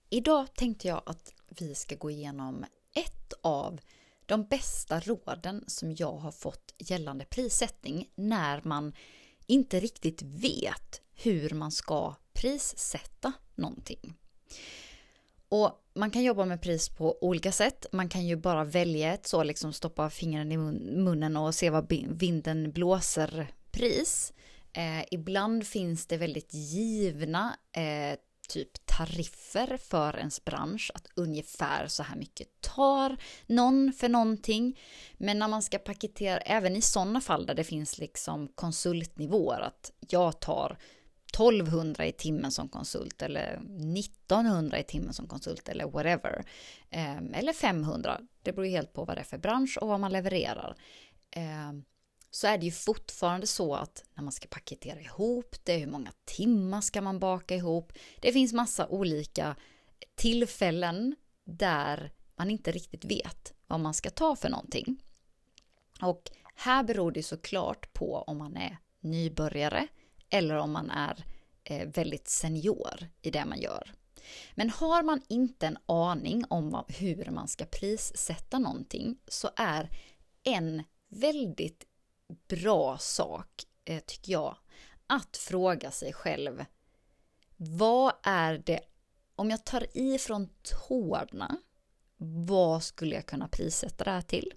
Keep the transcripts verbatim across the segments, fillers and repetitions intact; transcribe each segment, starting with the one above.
Idag tänkte jag att vi ska gå igenom ett av de bästa råden som jag har fått gällande prissättning när man inte riktigt vet hur man ska prissätta någonting. Och man kan jobba med pris på olika sätt. Man kan ju bara välja ett så, liksom stoppa fingren i munnen och se vad vinden blåser pris. Eh, ibland finns det väldigt givna eh, typ tariffer för ens bransch, att ungefär så här mycket tar någon för någonting. Men när man ska paketera, även i sådana fall där det finns liksom konsultnivåer, att jag tar tolvhundra i timmen som konsult eller nittonhundra i timmen som konsult eller whatever. Eh, eller femhundra, det beror ju helt på vad det är för bransch och vad man levererar. Eh, så är det ju fortfarande så att när man ska paketera ihop det, hur många timmar ska man baka ihop? Det finns massa olika tillfällen där man inte riktigt vet vad man ska ta för någonting. Och här beror det såklart på om man är nybörjare eller om man är eh, väldigt senior i det man gör. Men har man inte en aning om hur man ska prissätta någonting, så är en väldigt bra sak, eh, tycker jag, att fråga sig själv: vad är det, om jag tar i från tårna, vad skulle jag kunna prissätta det här till?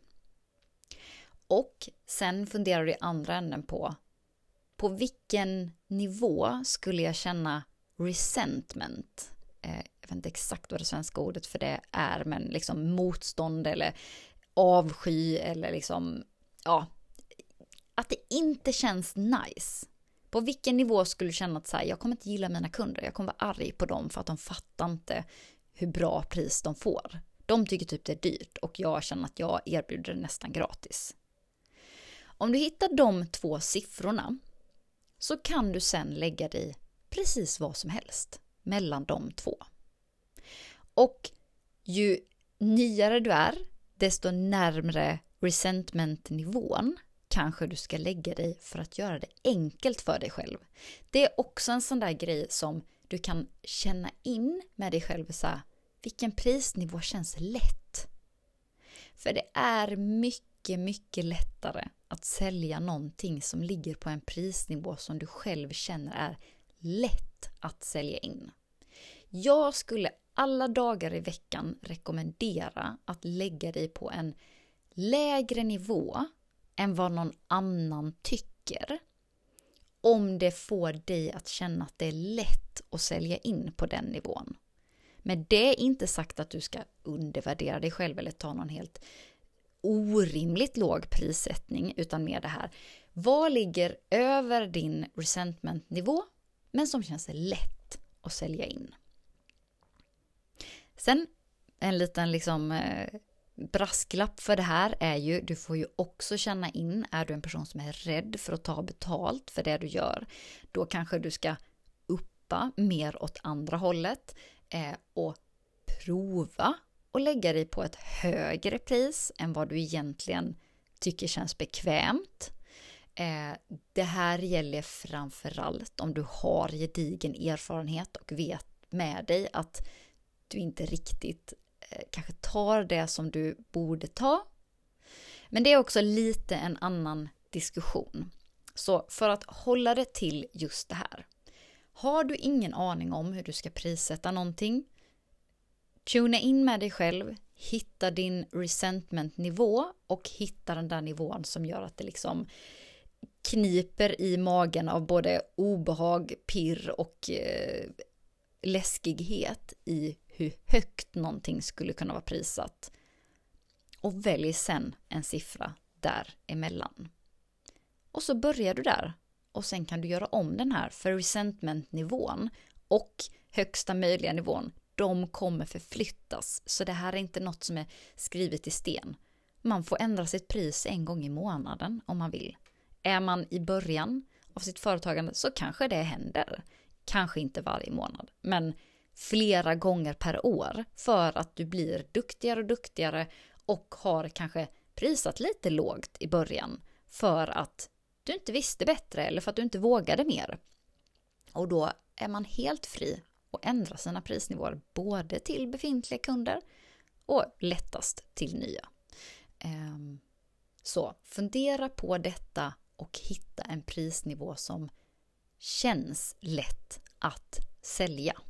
Och sen funderar du i andra änden på på vilken nivå skulle jag känna resentment? Eh, jag vet inte exakt vad det svenska ordet för det är, men liksom motstånd eller avsky eller liksom, ja, att det inte känns nice. På vilken nivå skulle du känna att så här, jag kommer inte gilla mina kunder, jag kommer vara arg på dem för att de fattar inte hur bra pris de får. De tycker typ det är dyrt och jag känner att jag erbjuder det nästan gratis. Om du hittar de två siffrorna, så kan du sen lägga dig precis vad som helst mellan de två. Och ju nyare du är, desto närmare resentment-nivån kanske du ska lägga dig för att göra det enkelt för dig själv. Det är också en sån där grej som du kan känna in med dig själv. Så här, vilken prisnivå känns lätt? För det är mycket, mycket lättare att sälja någonting som ligger på en prisnivå som du själv känner är lätt att sälja in. Jag skulle alla dagar i veckan rekommendera att lägga dig på en lägre nivå än vad någon annan tycker, om det får dig att känna att det är lätt att sälja in på den nivån. Men det är inte sagt att du ska undervärdera dig själv eller ta någon helt orimligt låg prissättning, utan mer det här: vad ligger över din resentment-nivå men som känns lätt att sälja in. Sen en liten liksom eh, brasklapp för det här är ju, du får ju också känna in, är du en person som är rädd för att ta betalt för det du gör, då kanske du ska uppa mer åt andra hållet eh, och prova och lägga dig på ett högre pris än vad du egentligen tycker känns bekvämt. Eh, det här gäller framförallt om du har gedigen erfarenhet och vet med dig att du inte riktigt eh, kanske tar det som du borde ta. Men det är också lite en annan diskussion. Så för att hålla det till just det här: har du ingen aning om hur du ska prissätta någonting, tuna in med dig själv, hitta din resentment-nivå och hitta den där nivån som gör att det liksom kniper i magen av både obehag, pirr och eh, läskighet i hur högt någonting skulle kunna vara prissatt. Och välj sen en siffra däremellan. Och så börjar du där. Och sen kan du göra om den här, för resentment-nivån och högsta möjliga nivån, de kommer förflyttas. Så det här är inte något som är skrivet i sten. Man får ändra sitt pris en gång i månaden om man vill. Är man i början av sitt företagande så kanske det händer. Kanske inte varje månad, men flera gånger per år, för att du blir duktigare och duktigare och har kanske prisat lite lågt i början för att du inte visste bättre eller för att du inte vågade mer. Och då är man helt fri att ändra sina prisnivåer både till befintliga kunder och lättast till nya. Så fundera på detta och hitta en prisnivå som känns lätt att sälja.